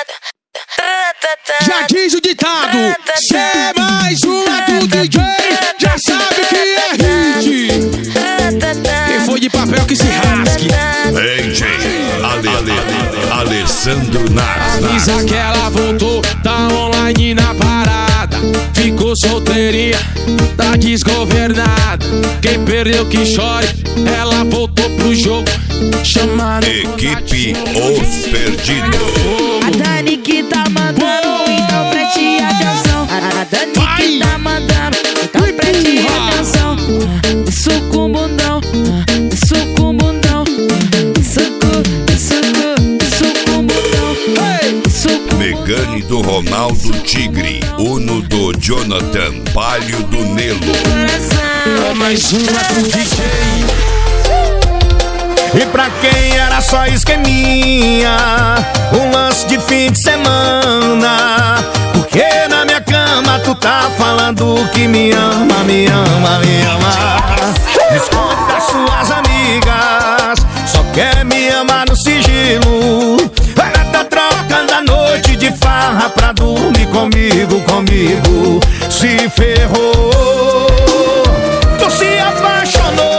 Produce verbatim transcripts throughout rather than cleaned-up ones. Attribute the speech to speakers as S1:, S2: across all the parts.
S1: Já diz o ditado, cê é mais uma do D J, já sabe que é hit. Quem foi de papel que se rasgue.
S2: D J Ale, Ale, Alessandro Nas.
S1: Avisa que ela voltou, tá online na parada. Ficou solteirinha, tá desgovernada. Quem perdeu que chore, ela voltou pro jogo. Chamando
S2: Equipe Os Perdidos.
S3: A Dani que tá mandando, então preste atenção. A Dani que tá mandando, então preste atenção. Isso com bundão, isso com bundão, isso com, isso com, isso com bundão, isso com.
S2: Megane do Ronaldo Tigre, Uno do Jonathan, Palio do Nelo.
S1: Mais uma pro D J.
S4: E pra quem era só esqueminha, um lance de fim de semana. Porque na minha cama tu tá falando que me ama, me ama, me ama. Esconde das suas amigas, só quer me amar no sigilo. Ela tá trocando a noite de farra pra dormir comigo, comigo. Se ferrou, tu se apaixonou.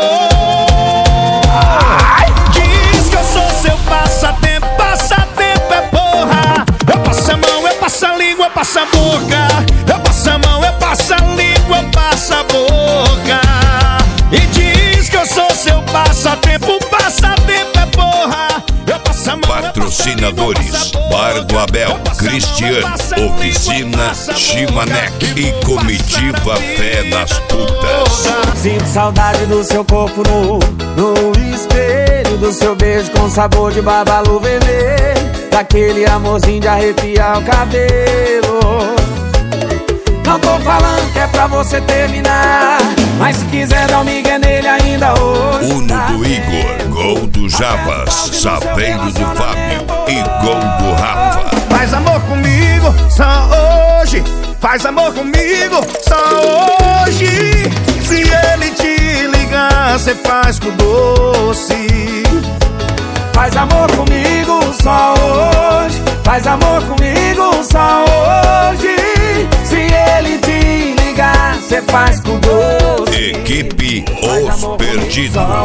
S4: Passa a boca, eu passo a mão, eu passo a língua, eu passo a boca. E diz que eu sou seu passatempo, passatempo é porra. Eu passo a mão.
S2: Patrocinadores: Bar do Abel, Cristiano, Oficina Chimanec e Comitiva Fé nas Putas.
S5: Sinto saudade do seu corpo nu, no espelho do seu beijo com sabor de babalu vermelho. Daquele amorzinho de arrepiar o cabelo. Não tô falando que é pra você terminar, mas se quiser dar um migué nele ainda hoje.
S2: Uno do Igor, gol do Javas, Saveiro do Fábio e gol do Rafa.
S4: Faz amor comigo só hoje, faz amor comigo só hoje. Se ele te ligar, cê faz com doce.
S5: Faz amor comigo só hoje, faz amor comigo só hoje. Se ele te ligar, cê faz com doce.
S2: Equipe Os Perdidos.
S5: Só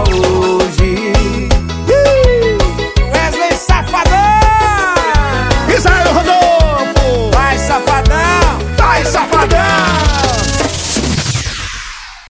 S5: hoje.
S4: Wesley Safadão, Israel Rodolfo.